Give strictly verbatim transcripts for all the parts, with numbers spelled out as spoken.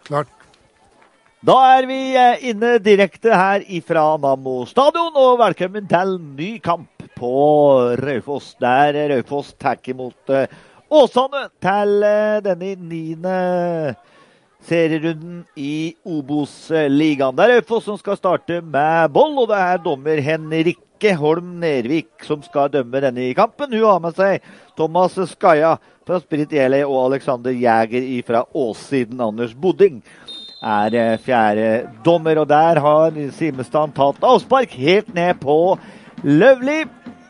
Klart. Da er vi inne direkte her ifra Nammo stadion, og velkommen til ny kamp på Raufoss. Der Raufoss takker mot Åsane til denne niende serierunden i Obos-ligaen. Det er Raufoss som skal starte med boll, og det er dommer Henrikke Holm Nervik som skal dømme denne kampen. Hun har med seg Thomas Skaja fra Spirit Jelei og Alexander Jäger fra Åssiden. Anders Bodding er fjerde dommer, og der har Simestad tatt avspark helt ned på Løvli.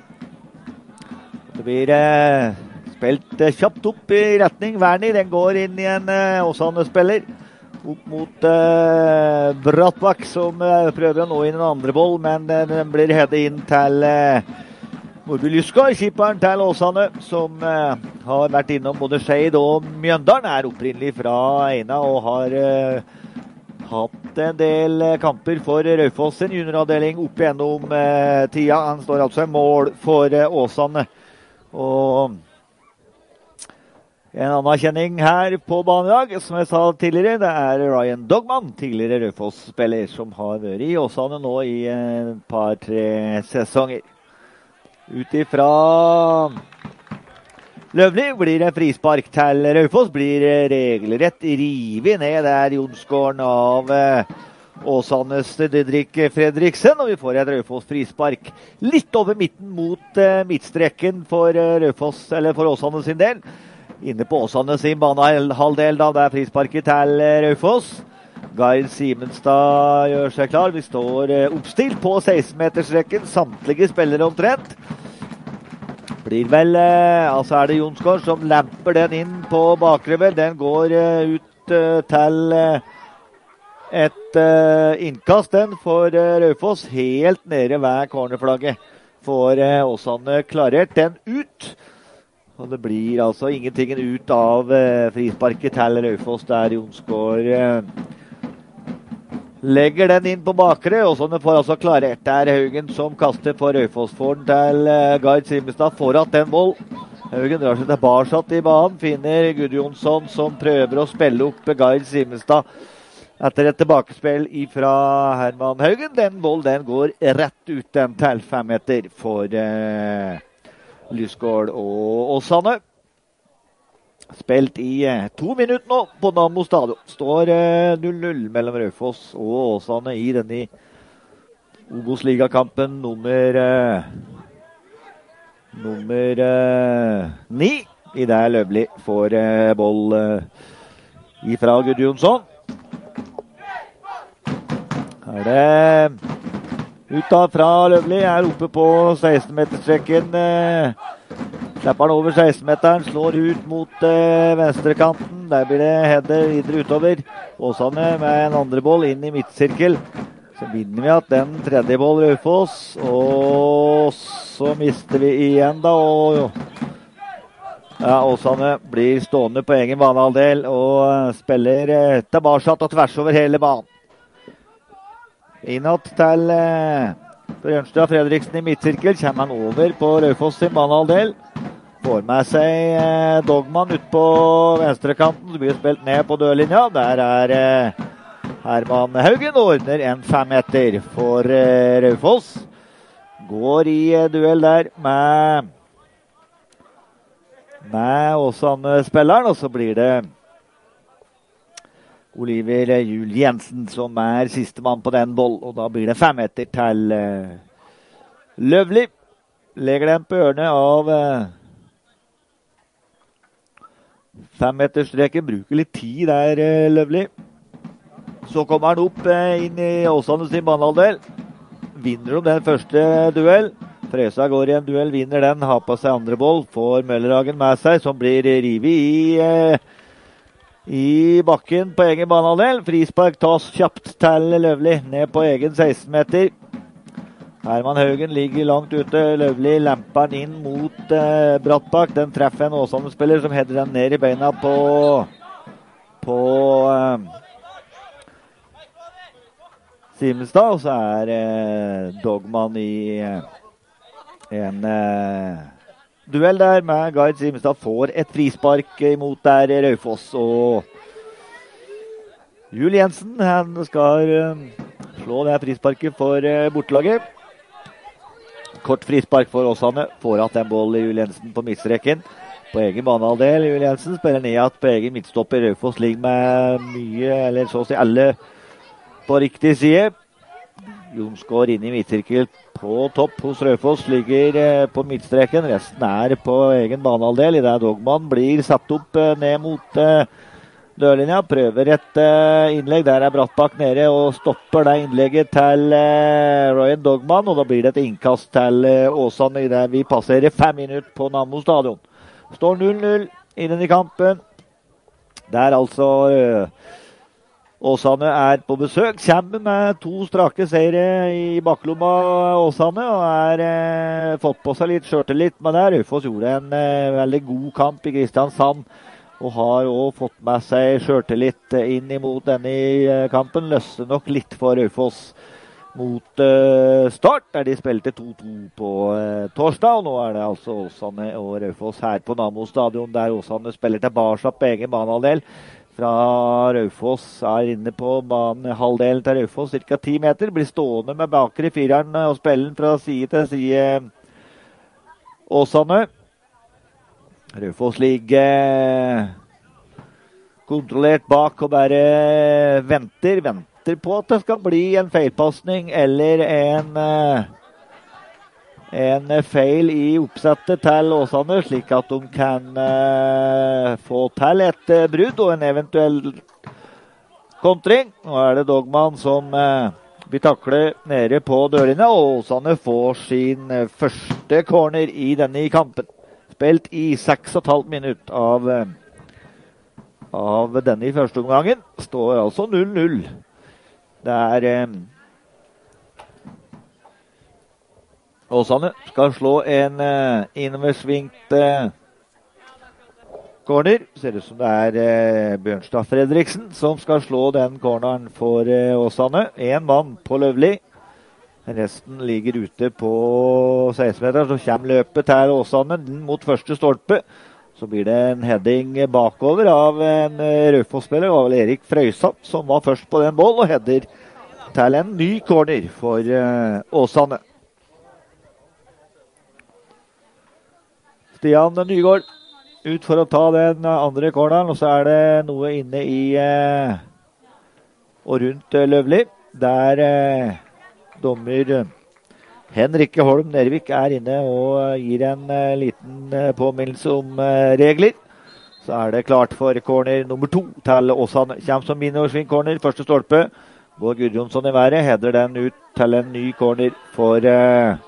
Det blir eh, spilt eh, kjapt opp i retning Werner. Den går inn i en eh, Åsane-spiller opp mot eh, Brattbakk, som eh, prøver å nå inn en andre boll, men eh, den blir hedet inn til eh, Morby Lysgaard, keeperen til Åsane, som eh, har vært innom både Skeid og Mjøndalen, er opprinnelig fra Eina og har eh, hatt en del kamper for Raufoss sin junioravdeling opp gjennom eh, tida. Han står altså i mål for eh, Åsane. Og en annen kjenning her på banen i dag, som jeg sa tidligere, det er Ryan Dogman, tidligere Raufoss-spiller, som har vært i Åsane nå i et par-tre sesonger. Ut ifra Løvli blir det frispark til Raufoss, blir regelrett rivet ned der Jonsgården av eh, Åsanes Didrik Fredriksen, og vi får et Raufoss frispark litt over midten mot eh, midtstreken for eh, Raufoss, eller for Åsane sin del. Inne på Åsane sin banehalvdel da, det er frisparket til eh, Raufoss. Geir Simenstad gjør seg klar, vi står eh, oppstilt på seksten-metersrekken, samtlige spillere omtrent. Blir vel, eh, altså er det Jonsgård som lemper den inn på bakrevet. Den går eh, ut eh, til eh, et eh, innkast den for eh, Raufoss, helt nede ved cornerflagget. Får eh, Åsane klarert den ut. Og det blir altså ingenting ut av eh, frisparket til Raufoss, der Jonsgård eh, legger den inn på bakre, og sånn får altså klarert. Det er Haugen som kaster på Raufoss. Får den til uh, Gard Simestad, får at den boll. Haugen drar seg tilbake i banen, finner Gudjonsson som prøver å spille opp Gard Simestad etter et tilbakespill fra Herman Haugen. Den boll, den går rett ut den til fem meter for uh, Lysgård og Åsane. Spilt i eh, to minutter nå på Nammo stadion. Står eh, null null mellom Raufoss og Åsane i denne Obos-ligakampen nummer eh, nummer eh, ni. I der Løvli får eh, boll eh, ifra Gudjonsson. Her er det ut av fra Løvli, er oppe på seksten-meterstreken. Eh, Slapper han over seksten-meteren, slår ut mot eh, venstrekanten. Der blir det header videre utover. Åsane med en andre boll inn i midtsirkel. Så vinner vi at den tredje boll Raufoss. Og så mister vi igjen da. Og ja, Åsane blir stående på egen banehalvdel og spiller eh, tilbake og tvers over hele banen. Innad til eh, Bjørnstad Fredriksen i midtsirkel. Kommer han over på Raufoss sin banehalvdel. Får med seg eh, Dogman ut på venstrekanten. Så blir spilt ned på dørlinja. Der er eh, Herman Haugen ordner en fem meter for eh, Raufoss. Går i eh, duell der med med Åsane-spilleren. Og så blir det Oliver Jul Jensen som er siste mann på den boll. Og da blir det fem meter til eh, Løvli. Legger den på hjørnet av eh, femmeterstreken, bruker litt tid der, Løvli. Så kommer han opp eh, inn i Åsane sin banehalvdel. Vinner de den første duell. Frøsa går i en duell, vinner den, har på seg andre boll. Får Møllerhagen med seg, som blir rivet i, eh, i bakken på egen banehalvdel. Frispark tas kjapt til Løvli, ned på egen seksten-meter. Herman Haugen ligger langt ute. Løvli lemper den inn mot eh, Brattbakk. Den treffer en Åsane-spiller som header den ned i beina på på eh, Simenstad. Og så er eh, Dogman i eh, en eh, duell der med Gard Simenstad. Får et frispark imot der Raufoss. Og Jul Jensen, han skal uh, slå det frisparket for uh, bortelaget. Kort frispark for Åsane. Får hatt en boll i Jul Jensen på midtstreken. På egen banehalvdel. Jul Jensen spiller ned at på egen midtstopper. Raufoss ligger med mye, eller så å si alle, på riktig side. Jonsgaard inn i midtsirkel på topp hos Raufoss. Ligger uh, på midtstreken. Resten er på egen banehalvdel. I det Dogman blir satt opp uh, ned mot uh, dørlinja, prøver et uh, innlegg, der er Brattbakk nede og stopper det innlegget til uh, Ryan Dogman, og da blir det et innkast til uh, Åsane i det vi passerer fem minutter på Nammo stadion. Står null null innen i kampen. Der altså uh, Åsane er på besøk, kommer med to strake seire i baklomma Åsane, og er uh, fått på seg litt skjørtelit med det. Raufoss gjorde en uh, veldig god kamp i Kristiansand, og har også fått med seg skjørtelit inn imot denne kampen. Løsner nok litt for Raufoss mot uh, start, der de spilte to to på uh, torsdag. Og nå er det altså Åsane og Raufoss her på Nammo stadion, der Åsane spiller tilbake på egen banehalvdel. Fra Raufoss er inne på banehalvdelen til Raufoss, cirka ti meter. Blir stående med bakre fireren og spiller fra side til side Åsane. Raufoss ligger kontrollert bak og bare venter, venter på at det skal bli en feilpassning eller en, en feil i oppsettet til Åsane, slik at de kan uh, få til et uh, brudd og en eventuell kontring. Nå er det Dogman som uh, blir taklet nede på dørene, og Åsane får sin uh, første corner i denne kampen. Spilt i seks og et halvt minutt av, av denne i første omgangen. Står altså null null. Det er eh, Åsane skal slå en eh, innoversvingt eh, corner. Ser ut som det er eh, Bjørnstad Fredriksen som skal slå den corneren for eh, Åsane. En mann på Løvli. Resten ligger ute på seksten meter, så kommer løpet til Åsane mot første stolpe. Så blir det en heading bakover av en Raufoss-spiller, det var vel Erik Frøysa, som var først på den boll, og header til en ny corner for uh, Åsane. Stian Nygaard ut for å ta den andre corneren, og så er det noe inne i uh, og rundt uh, Løvli. Der uh, dommer Henrikke Holm Nervik er inne og gir en uh, liten uh, påminnelse om uh, regler. Så er det klart for corner nummer to til Åsane. Kjem som minnorsving corner, første stolpe. Går Gudjonsson i været, header den ut til en ny corner for, uh,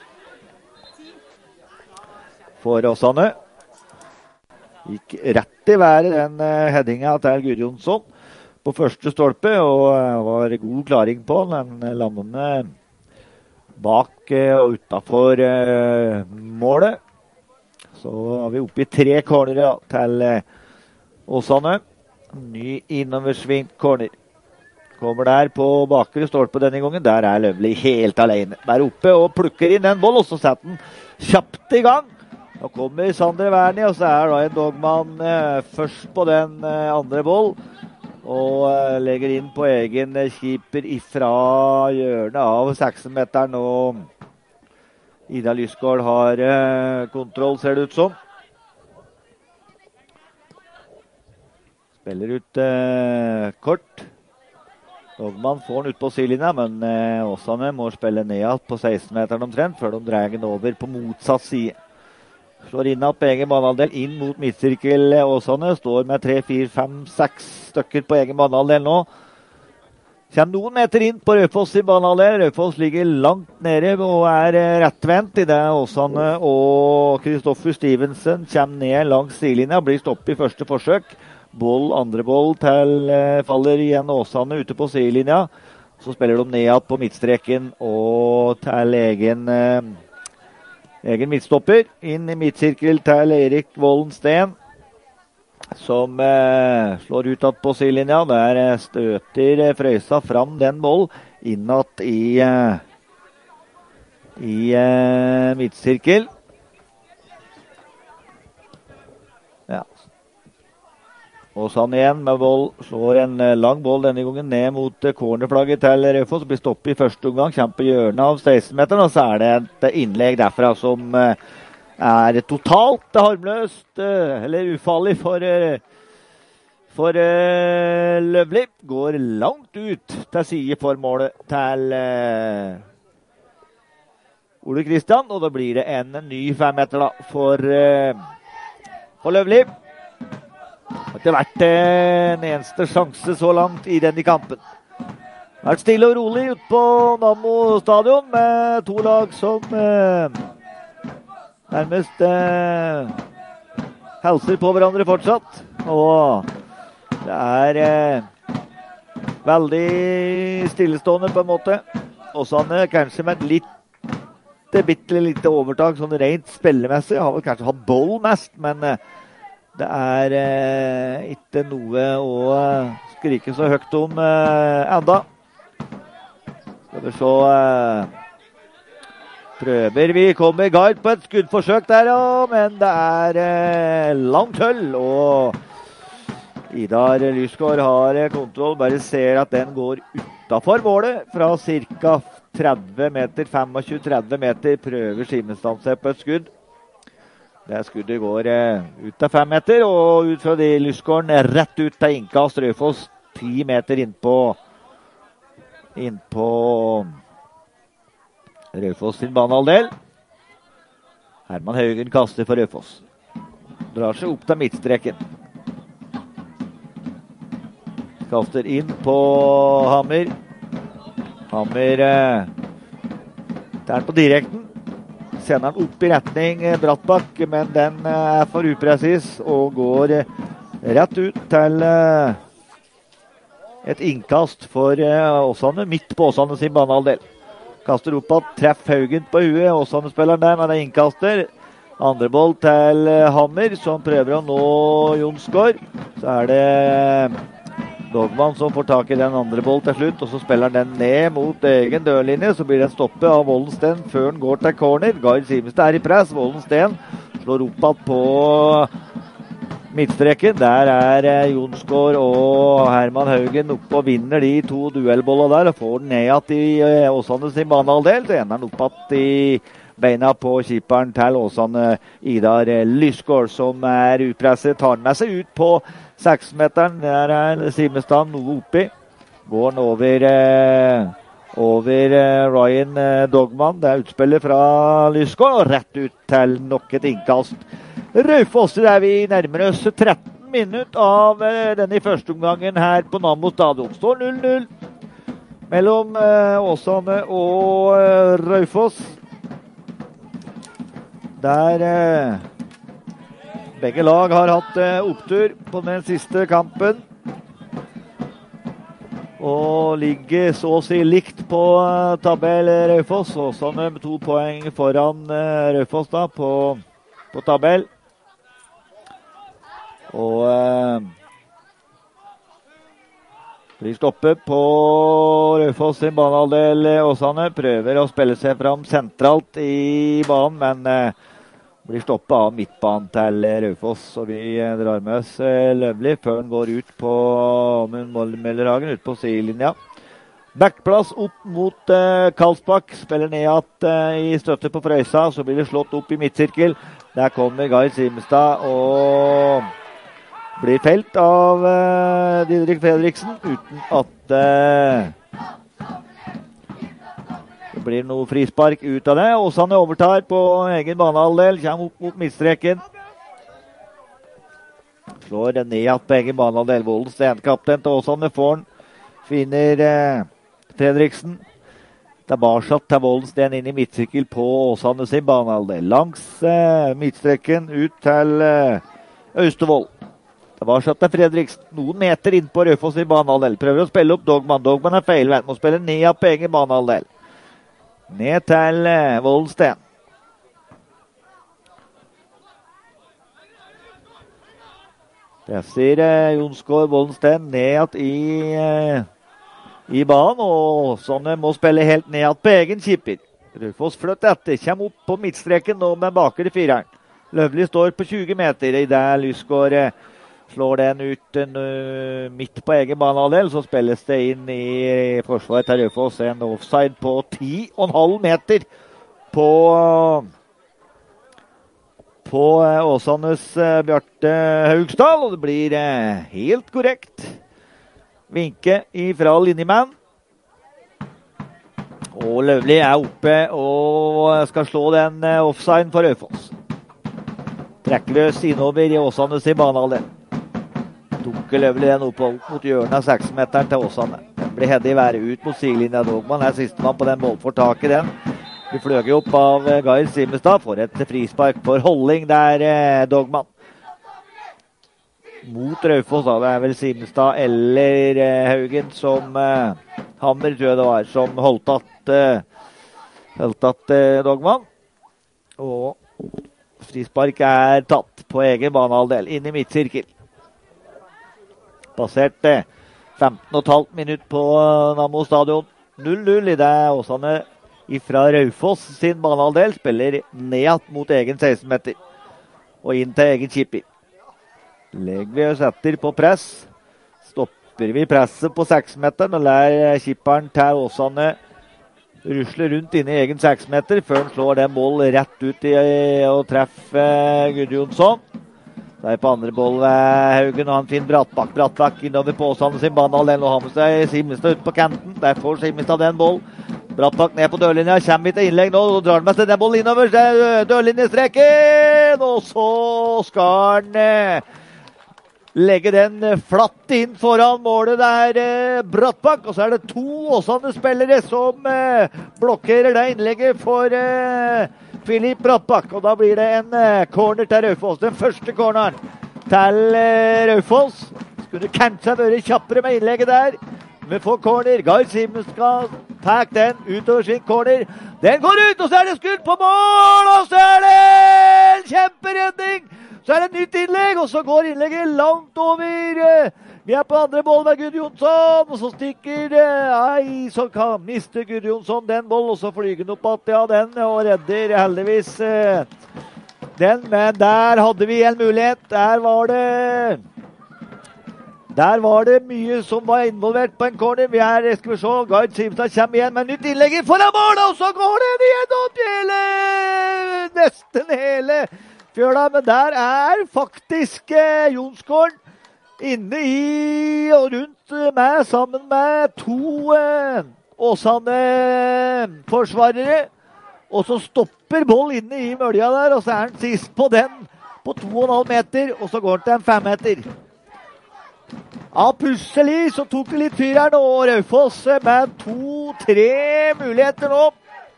for Åsane. Gikk rett i været den uh, headinga til Gudjonsson på første stolpe, og var god klaring på den landene bak og utenfor målet. Så har vi oppe i tre corner til Åsane. Ny innoversvingt corner. Kommer der på bakre stolpe denne gangen. Der er Løvli helt alene. Bare oppe og plukker inn den boll, og så setter den kjapt i gang. Nå kommer Sander Wernie, og så er da en Dogman først på den andre boll. Og legger inn på egen keeper ifra hjørnet av seksten-meteren. Og Ida Lysgård har eh, kontroll, ser det ut som. Spiller ut eh, kort. Dogman får den ut på sidelinja, men eh, Åsane må spille ned på seksten-meteren omtrent, før de drar den over på motsatt side. Slår inn på egen banehalvdel, inn mot midtsirkel Åsane. Står med tre, fire, fem, seks stykker på egen banehalvdel nå. Kommer noen meter inn på Raufoss i banehalvdel. Raufoss ligger langt nede og er rettvendt i det Åsane og Kristoffer Stevensen kommer ned langs sidelinja. Blir stoppet i første forsøk. Boll, andre boll til faller igjen Åsane ute på sidelinja. Så spiller de ned på midtstreken og til egen... Egen midtstopper, inn i midtsirkel til Erik Vollen Steen, som eh, slår ut på sidelinja. Der støter Frøysa fram den boll, innad i, eh, i eh, midtsirkel. Ja. Åsane igjen med boll, slår en lang boll denne gangen ned mot cornerflagget til Raufoss. Blir stoppet i første omgang, kommer på hjørnet av seksten-meteren, og så er det et innlegg derfra som er totalt harmløst, eller ufarlig for, for Løvli. Går langt ut til side for målet til Ole Kristian, og da blir det en ny femmeter da for, for Løvli. Det har vært en eneste sjanse så langt i denne kampen. Det har vært stille og rolig ute på Nammo stadion med to lag som eh, nærmest eh, helser på hverandre fortsatt. Og det er eh, veldig stillestående på en måte. Åsane kanskje med et litt bitte lite overtak sånn rent spillemessig. Har vel kanskje hatt boll mest, men eh, det er eh, ikke noe å skrike så høyt om eh, enda. Skal vi se eh, prøver vi kommer i gang på et skuddforsøk der, ja, men det er eh, langt høll, og Idar Lysgård har kontroll, bare ser at den går utenfor målet fra cirka tretti meter, tjuefem til tretti meter, prøver Simenstad seg på et skudd. Det skuddet går eh, ut av fem meter, og ut fra de Lysgården rett ut til innkast. Raufoss ti meter innpå innpå Raufoss sin banehalvdel. Herman Haugen kaster for Raufoss. Drar seg opp til midtstreken. Kaster inn på Hammer. Hammer eh, der på direkten. Sender han opp i retning Brattbakk, men den er for upresis og går rett ut til et innkast for Åsane, midt på Åsane sin banehalvdel. Kaster opp at treff Haugen på huet, Åsane spiller der, men det er innkaster. Andre boll til Hammer, som prøver å nå Jonsgaard. Så er det Dogman som får tak i den andre boll til slutt, og så spiller den ned mot egen dørlinje, så blir den stoppet av Vollensten før den går til corner. Gard Simenstad er i press, Vollensten slår opp på midtstreken. Der er Jonsgaard og Herman Haugen oppe og vinner de to duellbollene der, og får den ned i Åsane sin banehalvdel, så ender den opp i beina på keeperen til Åsane, Idar Lysgård, som er utpresset, tar med seg ut på seksmeteren. Der er Simenstad noe oppi. Går den over, eh, over eh, Ryan eh, Dogman. Det er utspillet fra Lysgård, og rett ut til nok et innkast. Raufoss, der vi nærmer oss tretten minutter av eh, denne første omgangen her på Nammo stadion. Står null null mellom eh, Åsane og eh, Raufoss. Der eh, begge lag har hatt eh, opptur på den siste kampen. Og ligger så å si likt på uh, tabell Raufoss. Åsane med to poeng foran uh, Raufoss da på, på tabell. Og uh, blir stoppet på Raufoss sin banehalvdel. Åsane prøver å spille seg fram sentralt i banen, men uh, blir stoppet av midtbanen til Raufoss, og vi drar med oss Løvli før den går ut på Møllerhagen, ut på sidelinja. Backplass opp mot uh, Karlsbakk, spiller ned at uh, i støtte på Frøysa, så blir det slått opp i midtsirkel. Der kommer Gard Simenstad og blir felt av uh, Didrik Fredriksen, uten at uh, blir noe frispark ut av det. Åsane overtar på egen banehalvdel, kommer opp mot midtstreken. Slår den ned på egen banehalvdel. Vollensten, kaptein til Åsane, får den. Finner eh, Fredriksen. Tilbake til Vollensten inn i midtsirkel på Åsane sin banehalvdel. Langs eh, midtstreken ut til eh, Austevoll. Tilbake til Fredriksen. Noen meter inn på Raufoss sin banehalvdel. Prøver å spille opp Dogman. Dogman er feil. Må spille ned på egen banehalvdel. Ned til uh, Vollensten. Presser uh, Jonsgaard Vollensten ned i, uh, i banen, og sånne må spille helt ned på egen keeper. Raufoss flytter etter, kommer opp på midtstreken nå med bakre fireren. Løvli står på tjue meter i det Lysgård uh, slår den ut uh, midt på egen banehalvdel, så spilles det inn i forsvaret til Raufoss en offside på ti komma fem meter på, på uh, Åsanes uh, Bjarte Haugsdal, og det blir uh, helt korrekt. Vinke ifra linjemann. Og Løvli er oppe og skal slå den uh, offside for Raufoss. Trekkløs innover i Åsanes i banehalvdel. Dunker Løvli den opp mot hjørnet av seksmeteren til Åsane. Den blir heddet i været ut mot sidelinja. Dogman er sistemann på den mål, får tak i den. Vi fløg opp av Geir Simestad for et frispark for holding der, eh, Dogman. Mot Raufoss, da. Det er vel Simestad eller eh, Haugen som eh, Hammer, tror jeg det var, som holdt at, eh, holdt at eh, Dogman. Og frispark er tatt på egen banehalvdel, inn i midtsirkel. Passert femten komma fem minutt på Nammo stadion. null null i det Åsane ifra Raufoss sin banehalvdel spiller ned mot egen seksten meter. Og inn til egen keeper. Legger vi oss etter på press. Stopper vi presset på seks meteren og lærer keeperen til Åsane rusle rundt inn i egen seks meter før han slår den boll rett ut i og treffer Gudjonsson. Det er på andre boll Haugen, og han finner Brattbakk. Brattbakk innover på Åsane sin banehalvdel, og har med seg Simestad ut på kanten. Der får Simestad den boll. Brattbakk ned på dørlinja, kommer vi til innlegg nå, og drar med seg den boll innover dørlinjestreken, og så skal han legge den flatt inn foran målet der, Brattbakk, og så er det to Åsane-spillere som blokkerer det innlegget for Filip Brattbakk, og da blir det en corner til Raufoss. Den første corneren til Raufoss. Skulle kanskje vært kjappere med innlegget der. Vi får corner. Geir Simestad tar den utover sin corner. Den går ut, og så er det skudd på mål, og så er det en kjemperedning. Så er det et nytt innlegg, og så går innlegget langt over. Vi er på andre boll med Gudjonsson, og så stikker Nei, så kan miste Gudjonsson den boll, og så flyger han opp at ja, den, og redder heldigvis eh, den. Men der hadde vi en mulighet. Der var det Der var det mye som var involvert på en corner. Vi er, skal vi se, Gard Simstad kommer igjen med nytt innlegg foran mål, og så går den igjennom hele, nesten hele fjøla. Men der er faktisk eh, Jonsgården inne i og rundt meg sammen med to eh, Åsane-forsvarere. Og så stopper boll inne i mølja der, og så er han sist på den på to og en halv meter, og så går han til en fem meter. Ja, plutselig så tok det litt fyr her nå, og Raufoss med to-tre muligheter nå.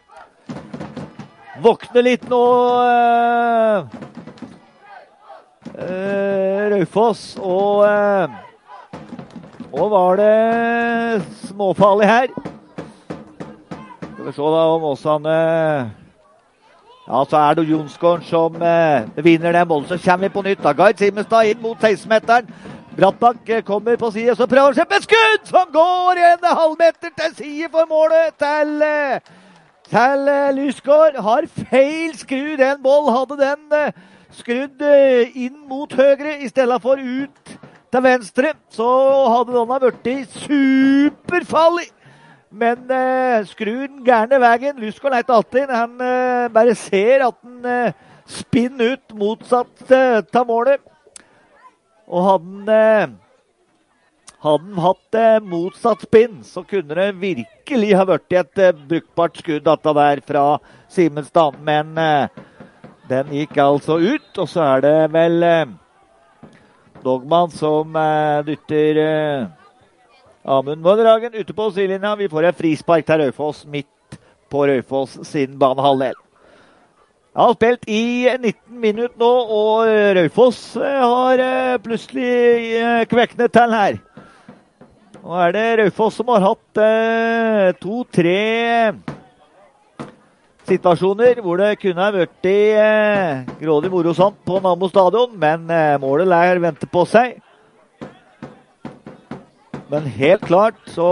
Våkner litt nå eh, Uh, Raufoss, og uh, og var det småfarlig her. Skal vi se da om Åsane uh, ja, så er det Jonsgården som uh, vinner den bollen. Så kommer vi på nytt da. Gard Simestad inn mot seksten-meteren. Brattbakk uh, kommer på side, så prøver han seg med skudd som går en halvmeter til side for målet til uh, til uh, Lysgård. Har feil skru, den boll hadde den uh, skrudd inn mot høyre i stedet for ut til venstre, så hadde denne vært superfallig. Men eh, skrur den gærne veien. Lysgård er ikke alltid. Han eh, bare ser at den eh, spinner ut motsatt eh, til målet. Og hadde den, eh, hadde den hatt eh, motsatt spinn, så kunne det virkelig ha vært et eh, brukbart skudd dette der fra Simestad. Men eh, den gikk altså ut, og så er det vel eh, Dogman som eh, dytter eh, Amund Våndragen ute på sidelinja. Vi får et frispark til Raufoss midt på Raufoss sin banehalvdel. Jeg har spilt i nitten minutter nå, og Raufoss eh, har eh, plutselig eh, kveknet til her. Nå er det Raufoss som har hatt eh, to-tre situasjoner hvor det kunne ha vært i eh, grådig morosamt på Nammo stadion, men eh, målet lær vente på seg. Men helt klart så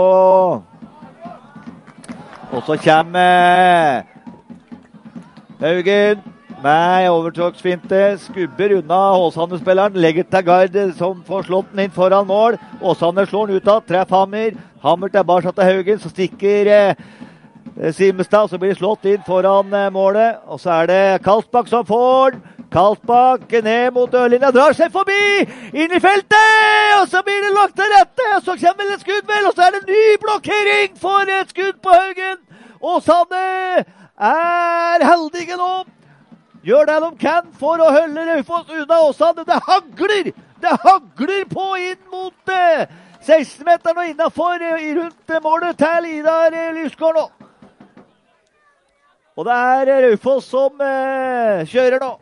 og så kommer eh, Haugen med overtråksfinte, skubber unna Åsane-spilleren, legger til Gard som får slått den inn foran mål. Åsane slår den ut av, treff Hammer. Hammer tilbake til Haugen, så stikker eh, Simestad, så blir det slått inn foran eh, målet. Og så er det Kalsbakk som får den. Kalsbakk ned mot dørlinja, drar seg forbi, inn i feltet, og så blir det lagt til rette, og så kommer det et skudd vel, og så er det en ny blokkering for et skudd på Haugen. Åsane er heldige nå. Gjør det de kan for å holde Raufoss unna Åsane. Det hagler! Det hagler på inn mot eh, seksten-meteren og innenfor eh, rundt målet til Idar eh, Lysgård nå. Og det er eh, Raufoss som eh, kjører nå.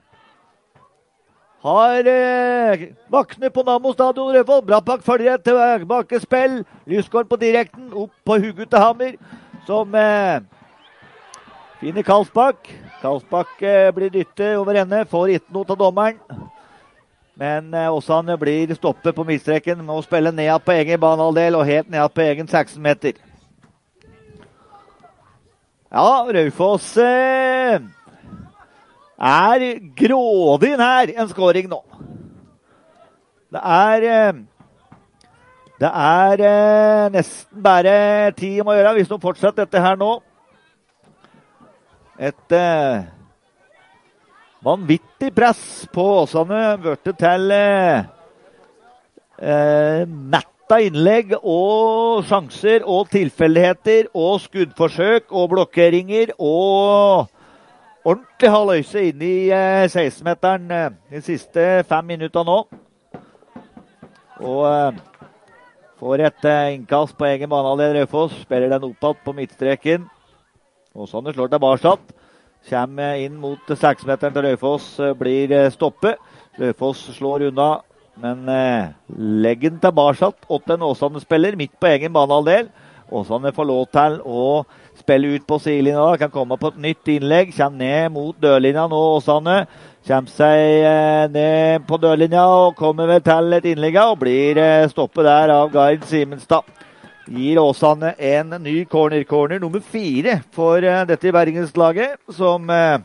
Har eh, Vakne på Nammo stadion Raufoss. Brattbakk følger et tilbakespill. Lysgård på direkten, opp på hugget til Hammer, som eh, finner Kalsbakk. Kalsbakk eh, blir dyttet over henne, får ikke noe til dommeren. Men eh, Åsane blir stoppet på midtstreken med å spille ned på egen banehalvdel og helt ned på egen seksten meter. Ja, Raufoss eh, er grådig nær en skåring nå. Det er eh, det er eh, nesten bare ti om å gjøre hvis de fortsetter dette her nå. Et eh, vanvittig press på Åsane, vørte til eh, eh, natta innlegg og sjanser og tilfeldigheter og skuddforsøk og blokkeringer og ordentlig halvøyse inn i eh, seksten-meteren eh, de siste fem minutter nå. Og eh, får et eh, innkast på egen banehalvdel Raufoss, spiller den oppad på midtstreken. Åsane slår tilbake. Kommer inn mot seksten-meteren til Raufoss, blir stoppet. Raufoss slår unna, men eh, legger den tilbake til en Åsane-spiller midt på egen banehalvdel. Åsane får lov til å spille ut på sidelinja, kan komme på et nytt innlegg. Kommer ned mot dørlinja nå, Åsane. Kommer seg eh, ned på dørlinja og kommer vel til et innlegg og blir eh, stoppet der av Gard Simenstad. Gir Åsane en ny corner, corner nummer fire for uh, dette bergenslaget, som, uh,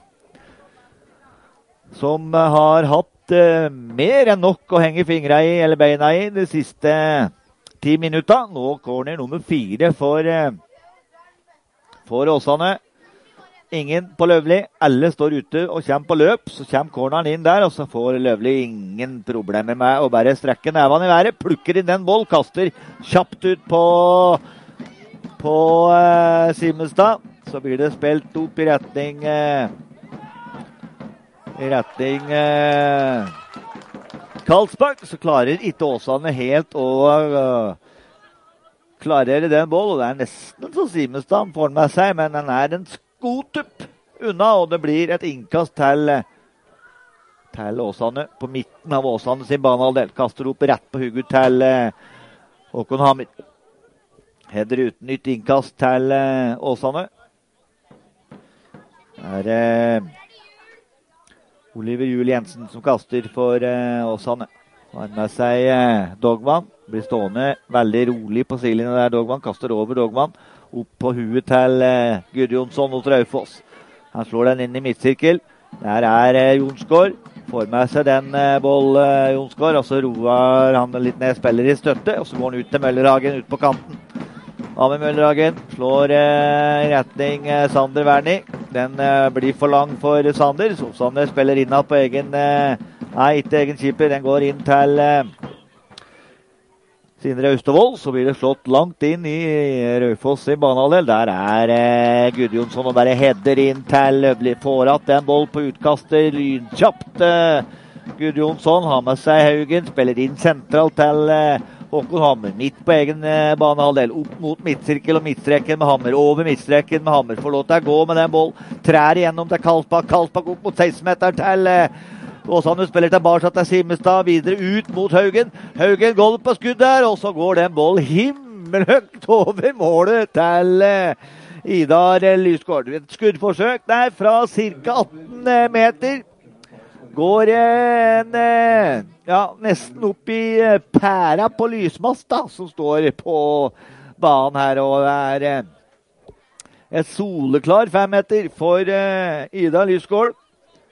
som uh, har hatt uh, mer enn nok å henge fingra i, eller beina i, de siste ti minutter. Nå corner nummer fire for, uh, for Åsane. Ingen på Løvli, alle står ute og kommer på løp, så kommer corneren inn der, og så får Løvli ingen problemer med å bare strekke nevene i været, plukker inn den boll, kaster kjapt ut på, på uh, Simestad, så blir det spilt opp i retning, uh, i retning uh, Kalsbakk, så klarer ikke Åsane helt å uh, klarere den boll, og det er nesten så Simestad får med seg, men den er en god tupp unna, og det blir et innkast til, til Åsane på midten av Åsane sin banehalvdel. Kaster opp rett på hugget til uh, Håkon Hammer. Header uten nytt innkast til uh, Åsane. Det er uh, Oliver Juel Jensen som kaster for uh, Åsane. Har med seg uh, Dogman. Blir stående veldig rolig på sidelinjen der Dogman. Kaster over Dogman. Opp på huet til eh, Gudjonsson hos Raufoss. Han slår den inn i midtsirkel. Der er eh, Jonsgaard. Får med seg den eh, boll eh, Jonsgaard. Og så roer han litt ned, spiller i støtte. Og så går han ut til Møllerhagen ut på kanten. Amund Møllerhagen slår eh, i retning eh, Sander Werni. Den eh, blir for lang for Sander. Så Sander spiller innad på egen eh, nei, ikke egen keeper. Den går inn til eh, Sindre Austevold, så blir det slått langt inn i Raufoss i banehalvdel. Der er eh, Gudjonsson og bare header inn til Løvli. Får at en boll på utkastet lynkjapt. Eh, Gudjonsson har med seg Haugen, spiller inn sentralt til eh, Håkon Hammer. Midt på egen eh, banehalvdel, opp mot midtsirkel og midtstreken med Hammer. Over midtstreken med Hammer. Får lov til å gå med den boll. Trær igjennom til Kalsbakk. Kalsbakk opp mot seksten-meteren til eh, Åsane spiller tilbake til Simestad, videre ut mot Haugen. Haugen går på skudd der, og så går den boll himmelhøyt over målet til eh, Idar Lysgård. Et skuddforsøk der fra cirka atten meter. Går en, eh, ja, nesten opp i eh, pæra på lysmasta som står på banen her, og det er eh, et soleklar fem meter for eh, Idar Lysgård.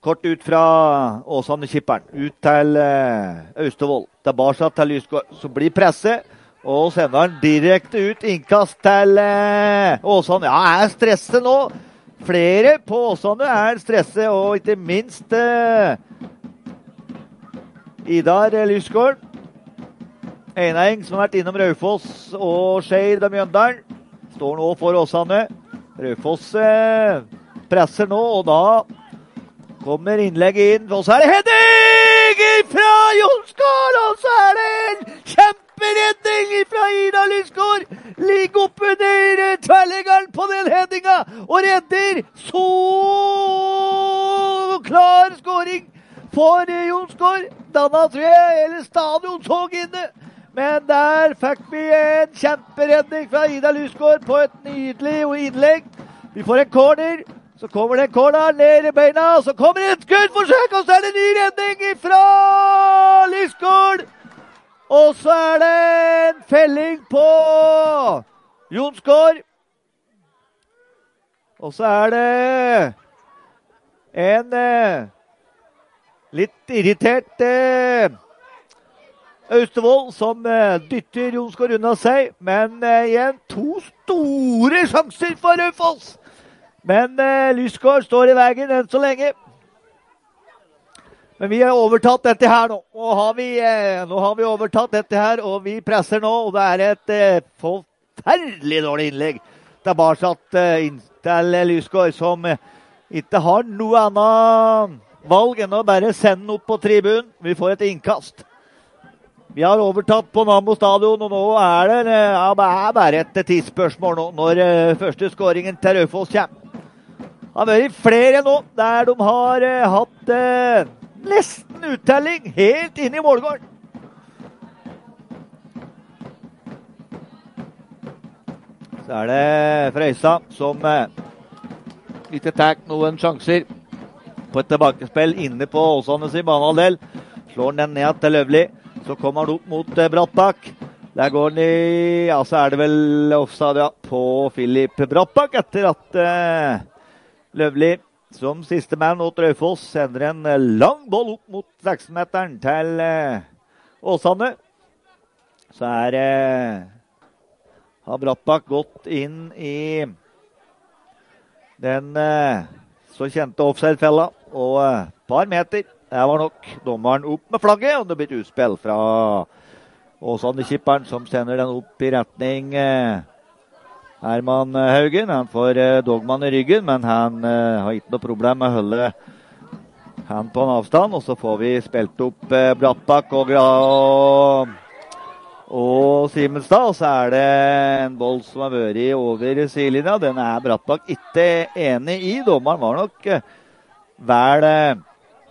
Kort ut fra Åsane-kipperen. Ut til uh, Austevoll. Tilbake til Lysgård. Så blir presset. Og sender han direkte ut. Innkast til uh, Åsane. Ja, er stresset nå. Flere på Åsane er stresset. Og ikke minst uh, Idar Lysgård. Eineng som har vært innom Raufoss og Skeid og Mjøndalen. Står nå for Åsane. Raufoss uh, presser nå, og da kommer innlegget inn, og så er det heading fra Jonsgaard, og så er det en kjemperedning fra Ida Lysgård. Ligger opp under tverrleggeren på den headinga, og redder. Så klar skåring for Jonsgaard. Denne tror jeg hele stadion så inne. Men der fikk vi en kjemperedning fra Ida Lysgård på et nydelig innlegg. Vi får en corner. Så kommer det en corner ned i beina, og så kommer det et skuddforsøk, og så er det en ny redning fra Lysgård. Og så er det en felling på Jonsgaard. Og så er det en eh, litt irritert eh, Austevoll som eh, dytter Jonsgaard unna seg, men eh, igjen to store sjanser for Raufoss. Men eh, Lysgård står i veien enn så lenge. Men vi har overtatt dette her nå. Nå har vi, eh, nå har vi overtatt dette her, og vi presser nå. Og det er et eh, forferdelig dårlig innlegg. Det er bare satt eh, inn til Lysgård, som eh, ikke har noe annet valg enn å bare sende den opp på tribunen. Vi får et innkast. Vi har overtatt på Nammo stadion, og nå er det, ja, det er bare et tidsspørsmål nå, når eh, første skåringen til Raufoss kommer. Det har vært flere nå, der de har eh, hatt eh, nesten uttelling helt inn i målgården. Så er det Frøysa som eh, ikke tar noen sjanser på et tilbakespill inne på Åsane sin banehalvdel. Slår den ned til Løvli. Så kommer han opp mot eh, Brattbakk. Der går han i, ja, så er det vel offside, ja, på Filip Brattbakk etter at eh, Løvli som siste mann mot Raufoss sender en eh, lang boll opp mot seksten-meteren til eh, Åsane. Så er eh, har Brattbakk gått inn i den eh, så kjente offside-fella og et eh, par meter. Det var nok dommeren opp med flagget, og det blir et utspill fra Åsane-kipperen som sender den opp i retning eh, Herman Haugen. Han får eh, dogman i ryggen, men han eh, har ikke noe problem med å holde han på en avstand. Og så får vi spilt opp eh, Brattbakk og, og, og Simenstad, og så er det en boll som har vært over sidelinja. Den er Brattbakk ikke enig i. Dommeren var nok eh, vel... Eh,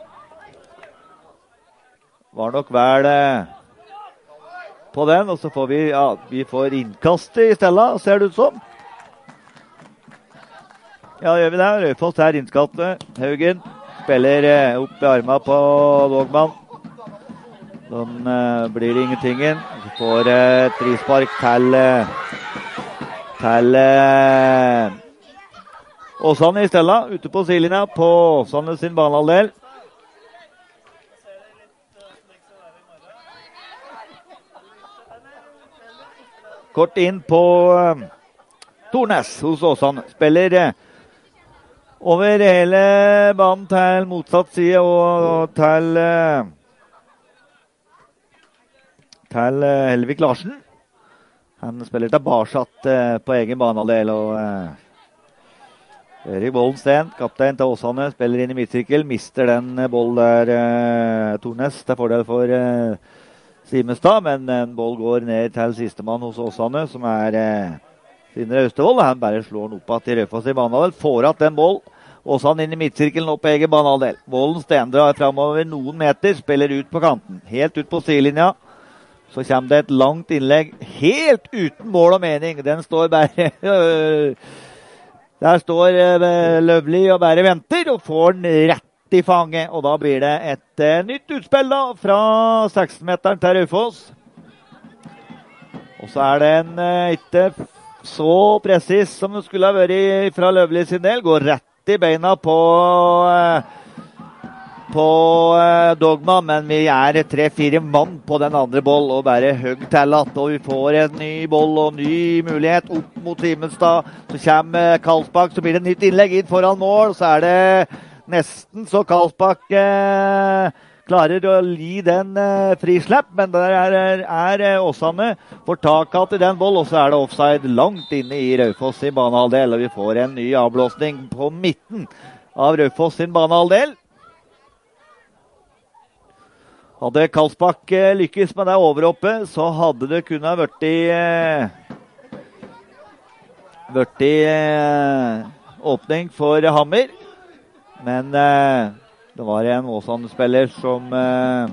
var nok vel eh, på den, og så får vi, ja, vi får innkastet i stella, ser det ut som. Ja, gjør vi det. Raufoss er innkastet. Haugen spiller eh, opp i armen på Dogman. Sånn eh, blir det ingentingen. Vi får eh, et frispark til eh, til eh, Åsane i stella, ute på sidelinja på Åsane sin banehalvdel. Kort inn på uh, Tornes hos Åsane. Spiller uh, over hele banen til motsatt side og, og til uh, til uh, Helvik Larsen. Han spiller tilbake uh, på egen banehalvdel og uh, Erik Bollensten, kaptein til Åsane, spiller inn i midtsirkel, mister den uh, boll der uh, Tornes til fordel for uh, Simenstad, men en boll går ned til sistemann hos Åsane, som er eh, Sindre Austevoll. Han bare slår den opp til Raufoss i banehalvdel, får at en boll. Åsane inn i midtsirkelen opp på egen banehalvdel. Bollen stendrar fremover noen meter, spiller ut på kanten, helt ut på sidelinja. Så kommer det et langt innlegg, helt uten mål og mening. Den står bare... Der står eh, Løvli og bare venter, og får den rett i fanget, og da blir det et uh, nytt utspill da, fra seksten-meteren til Raufoss. Og så er det en uh, ikke så presis som det skulle ha vært fra Løvli sin del. Går rett i beina på uh, på uh, Dogma, men vi er tre-fire mann på den andre boll, og bare høgg til at, og vi får en ny boll og ny mulighet opp mot Simenstad. Så kommer uh, Karlsbakk, så blir det nytt innlegg inn foran mål, så er det nesten så Karlsbakk uh, klarer å gi den uh, frislepp, men der er, er uh, Åsane får taket i den boll, og så er det offside langt inne i Raufoss i banehalvdel, og vi får en ny avblåsning på midten av Raufoss sin banehalvdel. Hadde Karlsbakk eh, lykkes med det overhoppet, så hadde det kunnet vært i eh, vært i eh, åpning for Hammer. Men eh, det var en Åsane-spiller som eh,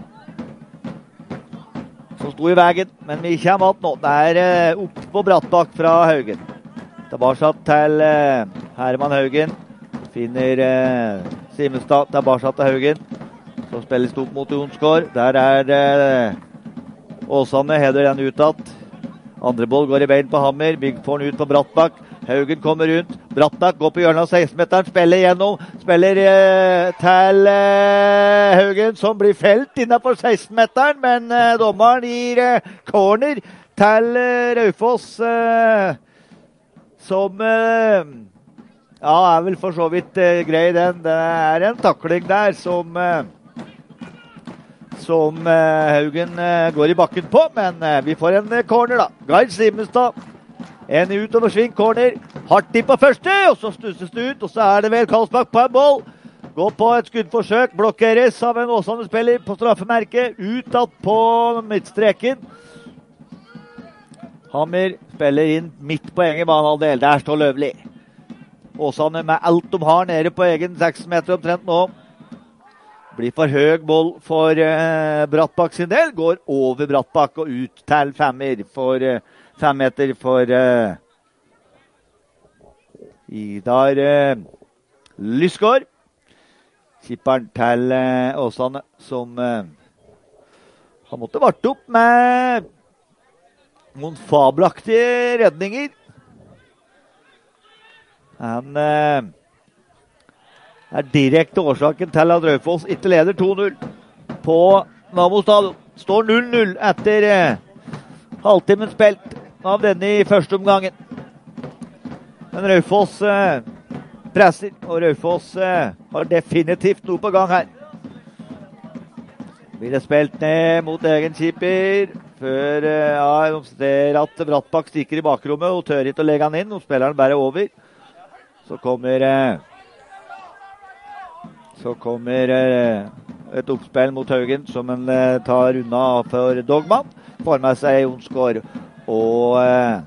som sto i veien. Men vi kommer alt nå. Det er eh, opp på Brattbakk fra Haugen. Tilbake til eh, Herman Haugen. Finner eh, Simenstad tilbake til Haugen. Så spilles det opp mot Jonsgaard. Der er det Åsane, header den utad. Andre boll går i bein på Hammer. Bygg får den ut på Brattbakk. Haugen kommer rundt. Brattbakk går på hjørnet av seksten-meteren. Spiller gjennom. Spiller eh, til eh, Haugen, som blir felt innenfor seksten-meteren. Men eh, dommeren gir eh, corner til eh, Raufoss, eh, som eh, ja, er vel for så vidt eh, grei den. Det er en takling der som eh, som eh, Haugen eh, går i bakken på, men eh, vi får en eh, corner da. Geir Simenstad, en utoversving corner, hardt inn på første, og så stusses det ut, og så er det vel Karlsbakk på en boll. Går på et skuddforsøk, blokkeres av en Åsane-spiller på straffemerket, utad på midtstreken. Hammer spiller inn midt på egen banehalvdel, der står Løvli. Åsane med alt de har nede på egen seks meter omtrent nå. Blir for høg boll for eh, Brattbakk sin del. Går over Brattbakk og ut til femmer for eh, fem meter for eh, Idar eh, Lysgård. Kipperen til eh, Åsane, som eh, har måttet varte opp med noen fabelaktige redninger. Han eh, er direkte årsaken til at Raufoss ikke leder to null på Nammo stadion. Står null null etter eh, halvtimen spilt av denne i første omgangen. Men Raufoss eh, presser, og Raufoss eh, har definitivt noe på gang her. Blir det spilt ned mot egen keeper før eh, ja, de ser at Brattbakk stikker i bakrommet og tør ikke å legge han inn. De spiller han bare over. Så kommer eh, Så kommer eh, et oppspill mot Haugen som en eh, tar unna for Dogman. Får med seg Jonsgaard og eh,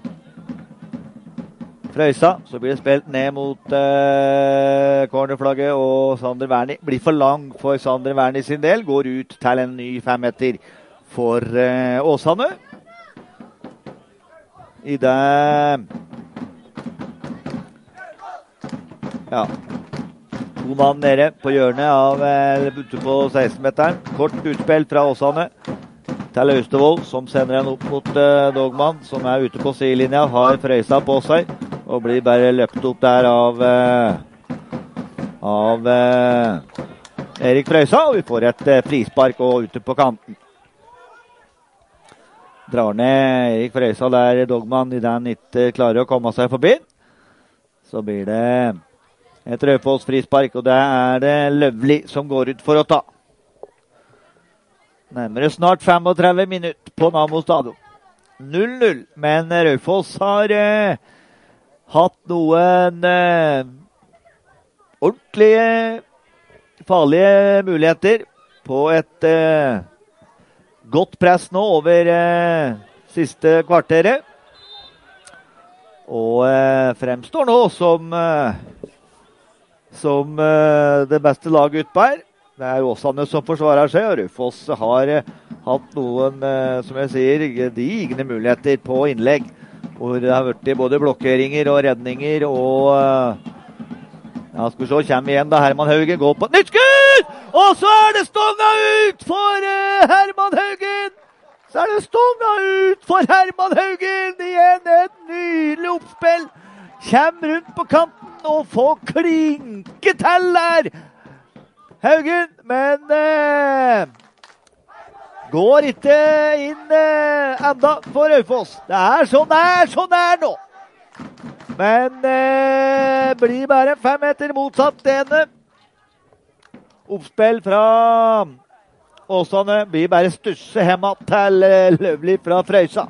Frøysa. Så blir det spilt ned mot eh, cornerflagget, og Sander Werni blir for lang for Sander Werni sin del. Går ut til en ny femmeter for eh, Åsane. I det Ja, to mann nede på hjørnet av eh, ute på seksten-meteren. Kort utspill fra Åsane til Austevoll, som sender en opp mot eh, Dogman, som er ute på sidelinja, har Frøysa på seg, og blir bare løpt opp der av eh, av eh, Erik Frøysa, og vi får et eh, frispark og ute på kanten. Drar ned Erik Frøysa der Dogman i den ikke klarer å komme seg forbi. Så blir det et Raufoss frispark, og det er det Løvli som går ut for å ta. Nærmere snart femogtredve minutter på Nammo stadion. null null, men Raufoss har eh, hatt noen eh, ordentlige, farlige muligheter på et eh, godt press nå over eh, siste kvarteret. Og eh, fremstår nå som eh, som uh, det beste laget utpå her. Det er Åsane som forsvarer seg, og Raufoss har uh, hatt noen, uh, som jeg sier, digne muligheter på innlegg, hvor det har vært både blokkeringer og redninger, og uh, ja, skal vi se, kommer igjen da Herman Haugen går på nytt skudd! Og så er det stånga ut for uh, Herman Haugen! Så er det stånga ut for Herman Haugen! Igjen et nydelig oppspill! Kjem rundt på kanten og får klinke til der. Haugen, men eh, går ikke inn eh, enda for Raufoss. Det er sånn det er, sånn det er nå. Men eh, blir bare fem meter motsatt ene. Oppspill fra Åsane blir bare stusse hjemme til eh, Løvli fra Frøysa.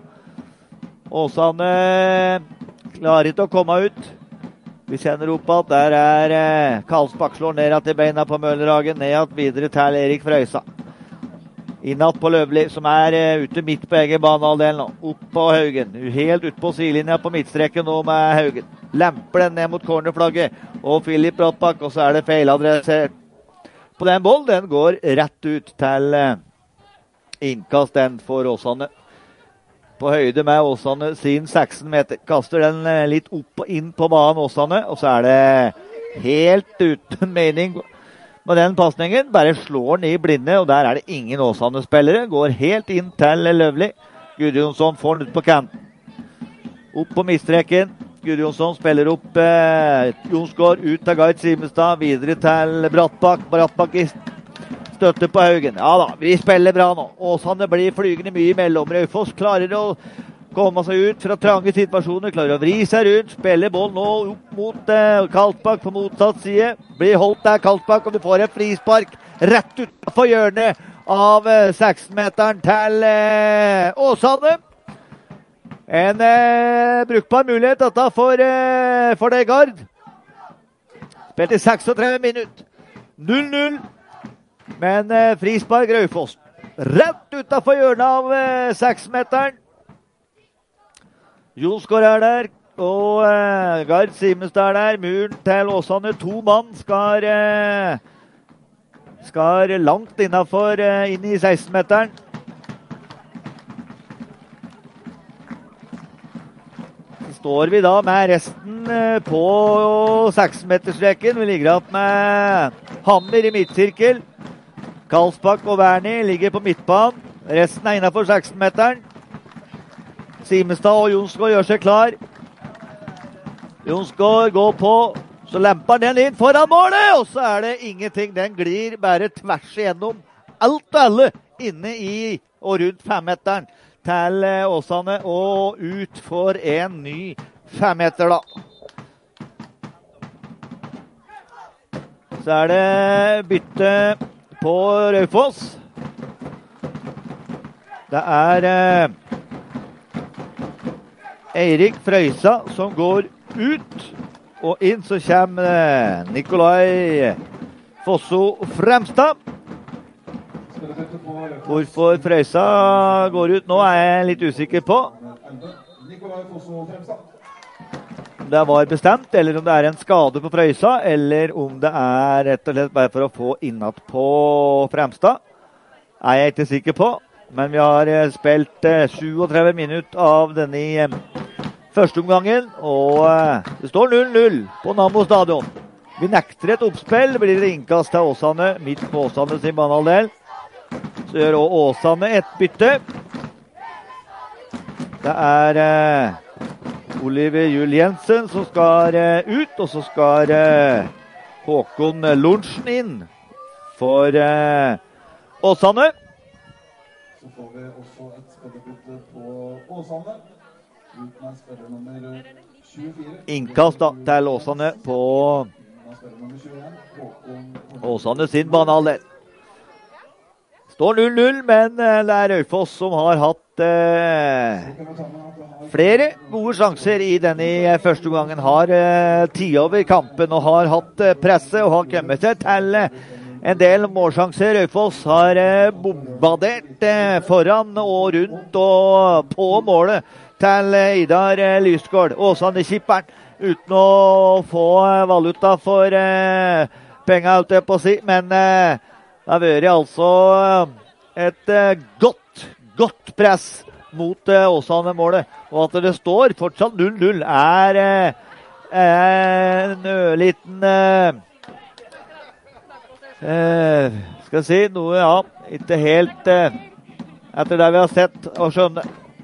Åsane klarer ikke å komme ut. Vi kjenner opp at der er eh, Karlsbakk slår ned til beina på Møllerhagen, ned videre til Erik Frøysa. Innatt på Løvli, som er eh, ute midt på egen banehalvdel nå. Opp på Haugen, helt ut på sidelinja på midtstreken nå med Haugen. Lemper den ned mot cornerflagget, og Filip Brattbakk, og så er det feiladressert. På den bollen, den går rett ut til eh, innkast den for Åsane. På høyde med Åsane sin seksten meter. Kaster den litt opp og inn på banen Åsane. Og så er det helt uten mening med den passningen. Bare slår den i blinde, og der er det ingen Åsane-spillere. Går helt inn til Løvli. Gudjonsson får den ut på kanten. Opp på midtstreken. Gudjonsson spiller opp eh, Jonsgaard ut til Gard Simestad. Videre til Brattbakk. Brattbakk i støtte på Haugen. Ja da, vi spiller bra nå. Åsane blir flygende mye imellom. Raufoss klarer å komme seg ut fra trange situasjoner. Klarer å vri seg rundt. Spiller boll nå opp mot eh, Karlsbakk på motsatt side. Blir holdt der Karlsbakk, og du får et frispark rett utenfor hjørnet av eh, seksten-meteren til eh, Åsane. En eh, brukbar mulighet dette for, eh, for det Gard. Spilt i seksogtredve minutter. null null. Men eh, frispark Raufoss. Rett utenfor hjørnet av eh, seksmeteren. Jonsgaard er der, og eh, Gard Simestad er der. Muren til Åsane. To mann skal, eh, skal langt innenfor, eh, inn i seksten-meteren. Så står vi da med resten eh, på seksten-meterstreken. Vi ligger opp med Hammer i midtsirkel. Karlsbakk og Werni ligger på midtbanen. Resten er innenfor seksten-meteren. Simestad og Jonsgaard gjør seg klar. Jonsgaard går på. Så lemper den inn foran målet, og så er det ingenting. Den glir bare tvers igjennom alt og alle inne i og rundt femmeteren til Åsane. Og ut for en ny femmeter da. Så er det bytte på Raufoss. Det er eh, Eirik Frøysa som går ut, og inn så kommer eh, Nikolai Fosso Fremstad. Hvorfor Frøysa går ut nå er jeg litt usikker på. Nikolai Fosso Fremstad. Om det var bestemt, eller om det er en skade på Frøysa, eller om det er rett og slett bare for å få innatt på Fremstad, er jeg ikke sikker på. Men vi har spilt eh, syvogtredve minutter av denne eh, første omgangen, og eh, det står null null på Nammo stadion. Vi nekter et oppspill, det blir det innkast til Åsane, midt på Åsane sin banehalvdel. Så gjør også Åsane et bytte. Det er eh, Oliver Juel Jensen som skal uh, ut, og så skal uh, Håkon Lorentzen inn for uh, Åsane. Så får vi også et spillerbytte på Åsane. Ut med spiller nummer tjuefire. Innkast da til Åsane på Åsane sin banehalvdel. Står null null, men uh, det er Raufoss som har hatt uh, flere gode sjanser i denne første gangen. Har uh, tid over kampen og har hatt uh, presse og har kommet seg til uh, en del målsjanser. Raufoss har uh, bombardert uh, foran og rundt og på målet til uh, Idar uh, Lysgård. Åsane Kipperen uten å få uh, valuta for uh, penger, alt jeg på å si, men uh, det har vært altså et uh, godt, godt press mot uh, Åsane-målet. Og at det står fortsatt null null er uh, en ørliten uh, uh, skal jeg si noe, ja, ikke helt uh, etter det vi har sett og skjønne.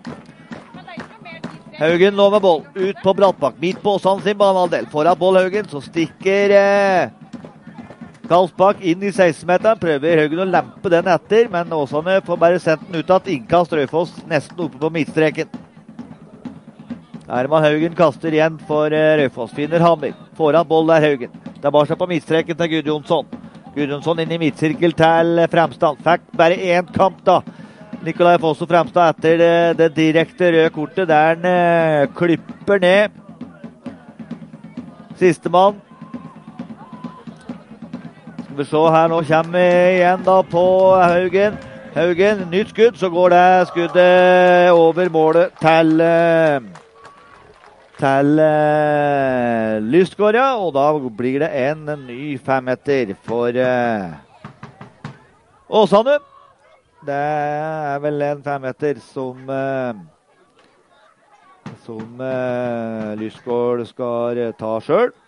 Haugen lå med boll ut på Brattbakk, midt på Åsane sin banehalvdel. Foran boll Haugen, så stikker uh, Karlsbakk inn i seksten-meteren, prøver Haugen å lempe den etter, men Åsane får bare sendt den ut at innkast Raufoss nesten oppe på midtstreken. Herman Haugen kaster igjen for Raufoss, finner Hammer, får han boll der Haugen. Det er bare seg på midtstreken til Gudjonsson. Gudjonsson inn i midtsirkel til Fremstad, fikk bare én kamp da. Nikolai Fosso Fremstad etter det, det direkte røde kortet, der han eh, klipper ned. Sistemann. Skal vi se her, nå kommer vi igjen da på Haugen. Haugen, nytt skudd, så går det skuddet over målet til til uh, Lysgård, ja, og da blir det en, en ny femmeter for uh, Åsane. Det er vel en femmeter som uh, som uh, Lysgård skal uh, ta selv.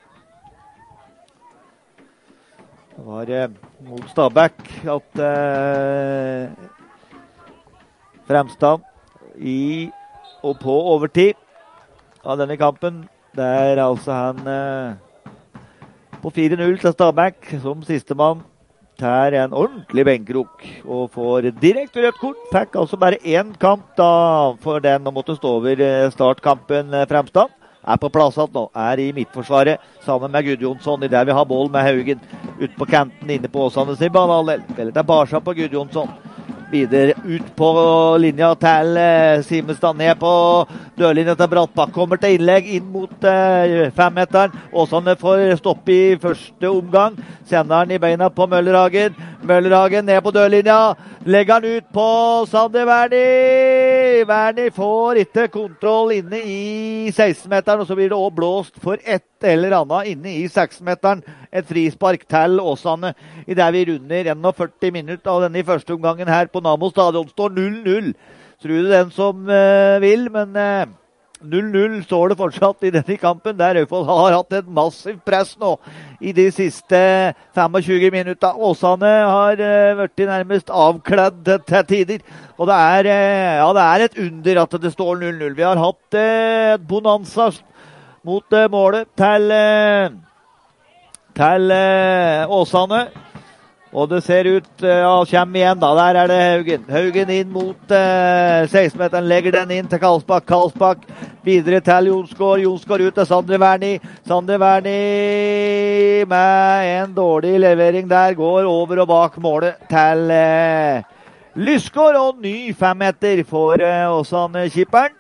Det var uh, mot Stabæk at uh, Fremstad i og på overtid av denne kampen. Det er altså han eh, på fire null til Stabæk som sistemann tar en ordentlig benkrok og får direkte rødt kort. Fikk altså bare én kamp da for den og måtte stå over startkampen. Fremstad er på plass nå, er i midtforsvaret sammen med Gudjonsson i der vi har boll med Haugen ut på kanten inne på Åsane sin banehalvdel. Eller til Barsa på Gudjonsson. Videre ut på linja til eh, Simenstad, ned på dørlinja til Brattbakk. Kommer til innlegg inn mot eh, femmeteren. Åsane får stoppe i første omgang. Sender han i beina på Møllerhagen. Møllerhagen ned på dørlinja. Legger han ut på Sander Wernie. Wernie får ikke kontroll inne i seksten-meteren, og så blir det også blåst for et eller annet inne i seksten-meteren. Et frispark til Åsane i der vi runder førti minutter av denne i første omgangen her på Nammo stadion. Står null null. Tror du den som uh, vil, men uh, null null står det fortsatt i denne kampen, der Raufoss har hatt et massivt press nå i de siste tjuefem minutter. Åsane har uh, vært nærmest avkledd til tider, og det er, uh, ja, det er et under at det står null null. Vi har hatt uh, et bonanza mot uh, målet til, uh, til uh, Åsane. Og det ser ut, ja, kommer igjen da, der er det Haugen. Haugen inn mot uh, seksten-meteren, legger den inn til Karlsbakk. Karlsbakk videre til Jonsgaard. Jonsgaard ut til Sander Wernie. Sander Wernie med en dårlig levering der, går over og bak målet til uh, Lysgård. Og ny femmeter for uh, Åsane-kipperen.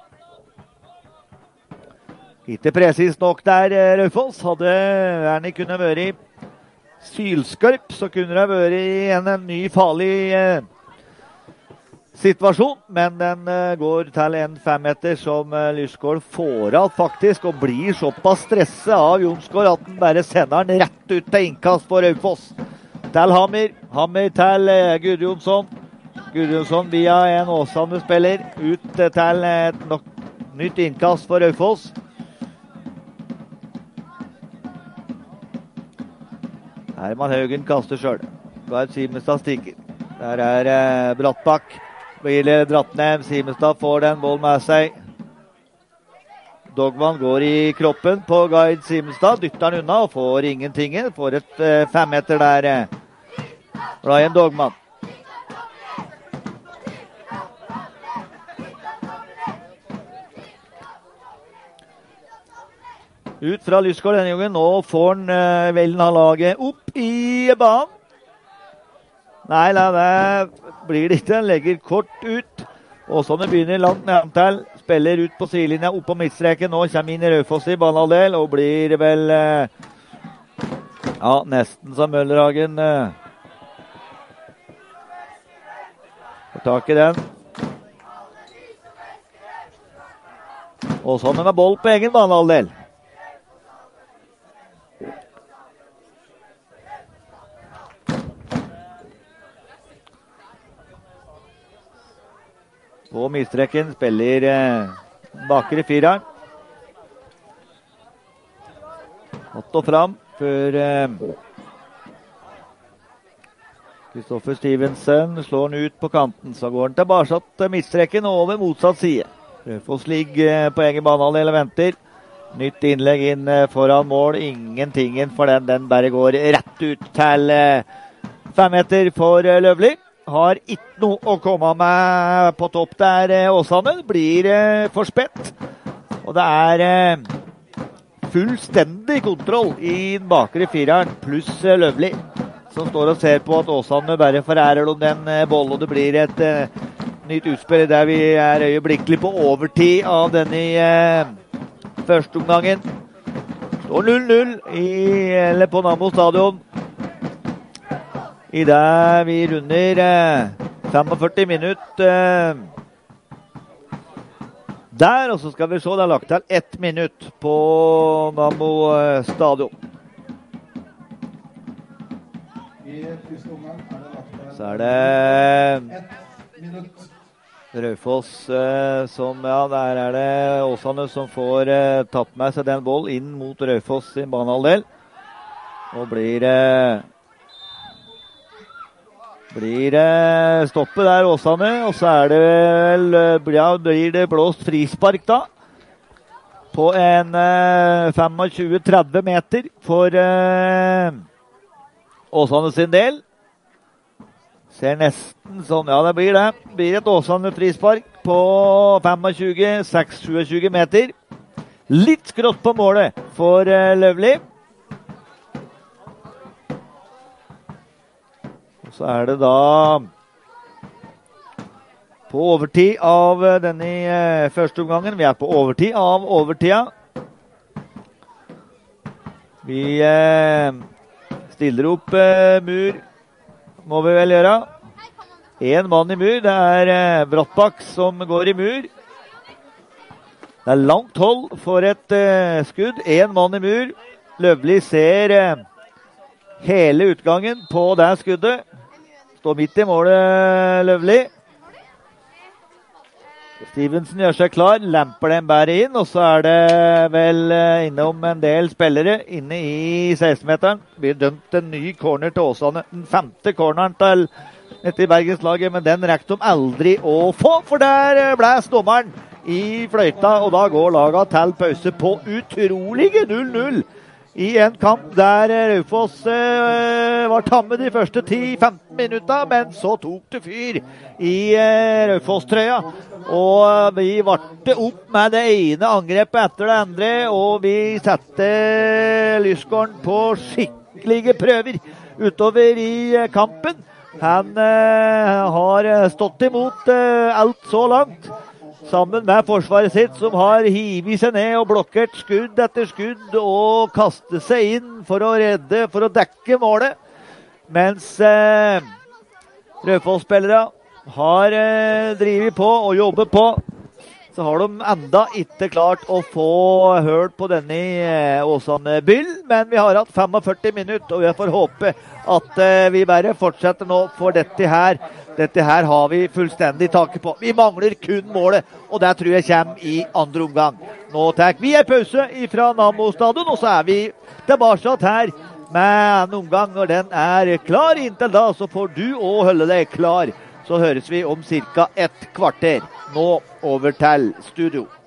Ikke presis nok der, uh, Raufoss. Hadde Wernie kunne vært i sylskarp, så kunne det vært i en, en ny farlig eh, situasjon, men den eh, går til en femmeter som eh, Lysgård får av faktisk, og blir såpass stresset av Jonsgaard at den bare sender den rett ut til innkast for Raufoss. Til Hammer, Hammer til eh, Gudjonsson, Gudjonsson via en Åsane-spiller, ut eh, til et nok, nytt innkast for Raufoss. Herman Haugen kaster selv. Gard Simenstad stikker. Der er eh, Brattbakk. Blir dratt ned. Simenstad får den boll med seg. Dogman går i kroppen på Gard Simenstad. Dytter han unna og får ingenting. Får et eh, femmeter der. Eh. Ryan Dogman. Ut fra Lysgård denne gangen. Nå får han uh, Vellen ha laget opp i banen. Nei, nei, det blir det ikke. Han legger kort ut. Åsane begynner langt nedtil. Spiller ut på sidelinja, opp på midtstreken. Nå kommer inn i Raufoss i banehalvdel og blir vel uh, ja, nesten som Møllerhagen. Uh, får tak i den. Åsane med boll på egen banehalvdel. På midtstreken spiller eh, bakre fireren. Opp og fram før Kristoffer eh, Stevensen slår den ut på kanten. Så går den tilbake til midtstreken og over motsatt side. Raufoss ligger eh, på egen banehalvdel og venter. Nytt innlegg inn foran mål. Ingentingen for den. Den bare går rett ut til fem meter for Løvli. Har ikke noe å komme med på topp der, Åsane. Blir for spett. Og det er fullstendig kontroll i den bakre fireren, pluss Løvli, som står og ser på at Åsane bare forærer om den bollen. Og det blir et nytt utspill der vi er øyeblikkelig på overtid av denne første omgangen. Står null null eller på Nammo stadion. I det vi runder førtifem minutter der, og så skal vi se, det er lagt til ett minutt på Nammo stadion. Så er det Raufoss eh, som, ja, der er det Åsane som får eh, tatt med seg den boll inn mot Raufoss sin banehalvdel. Og blir eh, blir eh, stoppet der Åsane, og så er det vel, ja, blir det blåst frispark da. På en eh, tjuefem til tretti meter for eh, Åsane sin del. Ser nesten sånn, ja det blir det. Blir et Åsane frispark på tjuefem til tjueseks meter. Litt skrått på målet for uh, Løvli. Og så er det da på overtid av uh, denne uh, første omgangen. Vi er på overtid av overtida. Vi uh, stiller opp uh, mur. Må vi vel gjøre. En mann i mur, det er eh, Brattbakk som går i mur. Det er langt hold for et eh, skudd. En mann i mur. Løvli ser eh, hele utgangen på det skuddet. Står midt i målet, Løvli. Stevenson gjør seg klar, lemper den bare inn, og så er det vel eh, innom en del spillere inne i seksten-meteren. Vi har dømt en ny corner til Åsane, den femte corneren til dette i Bergenslaget, men den rekte de aldri å få, for der ble dommeren i fløyta, og da går laget til pause på utrolige null null. I en kamp der Raufoss eh, var tamme de første ti til femten minutter, men så tok det fyr i eh, Raufoss-trøya. Og vi varte opp med det ene angrepet etter det andre, og vi satte Lysgården på skikkelige prøver utover i eh, kampen. Han eh, har stått imot eh, alt så langt. Sammen med forsvaret sitt, som har hivet seg ned og blokkert skudd etter skudd og kastet seg inn for å redde, for å dekke målet. Mens eh, Raufoss-spillere har eh, drivet på og jobbet på, så har de enda ikke klart å få hørt på denne eh, Åsane-byll. Men vi har hatt førtifem minutter, og jeg får håpe at eh, vi bare fortsetter nå for dette her. Dette her har vi fullstendig taket på. Vi mangler kun målet, og det tror jeg kommer i andre omgang. Nå tar vi en pause fra Nammo stadion, og så er vi tilbake her med en omgang når den er klar. Inntil da så får du også holde deg klar. Så høres vi om cirka et kvarter. Nå over til studio.